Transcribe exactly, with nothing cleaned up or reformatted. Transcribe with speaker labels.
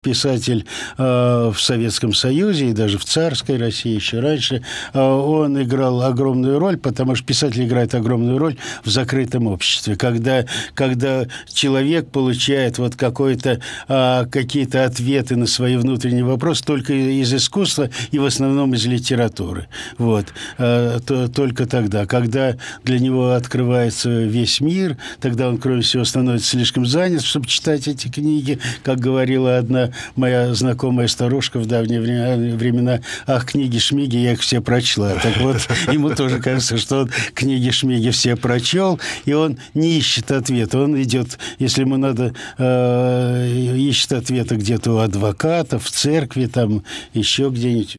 Speaker 1: Писатель э, в Советском Союзе и даже в царской России еще раньше, э, он играл огромную роль, потому что писатель играет огромную роль в закрытом обществе, когда, когда человек получает вот какой-то, э, какие-то ответы на свои внутренние вопросы только из искусства и в основном из литературы. Вот. Э, то, только тогда, когда для него открывается весь мир, тогда он, кроме всего, становится слишком занят, чтобы читать эти книги, как говорила одна моя знакомая старушка в давние времена: ах, книги-шмиги, я их все прочла. Так вот, ему тоже кажется, что он книги-шмиги все прочел, и он не ищет ответа. Он идет, если ему надо, э, ищет ответа где-то у адвоката, в церкви, там, еще где-нибудь.